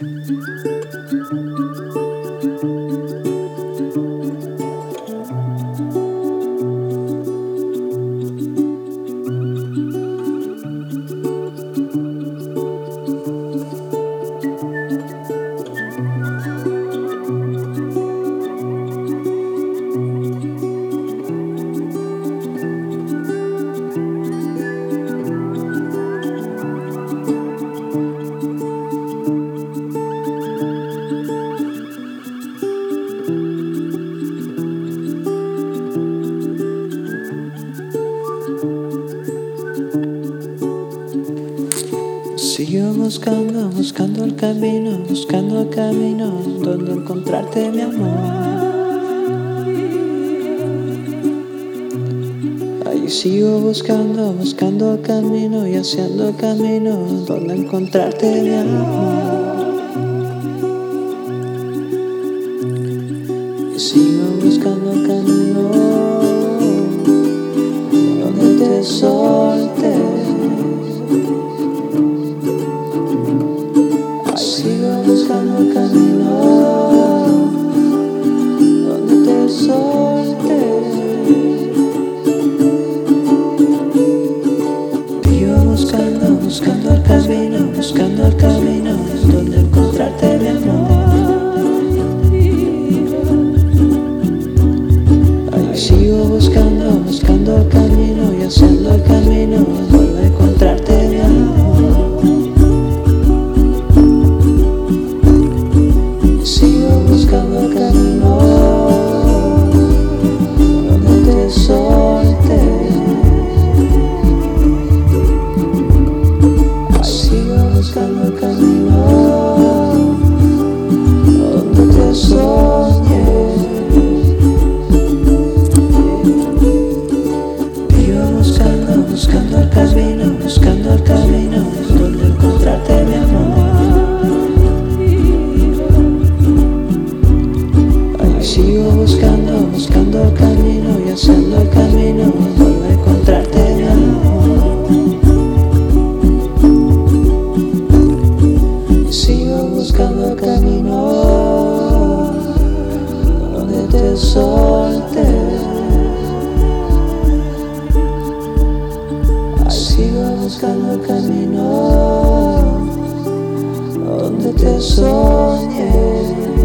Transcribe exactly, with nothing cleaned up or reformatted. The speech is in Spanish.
Sigo buscando, buscando el camino, buscando el camino donde encontrarte, mi amor. Ahí sigo buscando, buscando el camino y haciendo el camino donde encontrarte, mi amor. Y sigo buscando el camino donde te solté. Sigo buscando el camino donde te solté. Sigo buscando, buscando el camino, buscando el camino donde encontrarte, mi amor. Ahí sigo buscando, buscando el camino y haciendo el camino donde encontrarte, mi amor. Buscando el camino donde te solté. Sigo buscando el camino donde te soñé. Sigo buscando, buscando el camino, buscando el camino donde encontrarte, mi amor. Sigo buscando, buscando el camino y haciendo el camino donde encontrarte, mi amor. Sigo buscando el camino donde te solté. Sigo buscando el camino donde te soñé.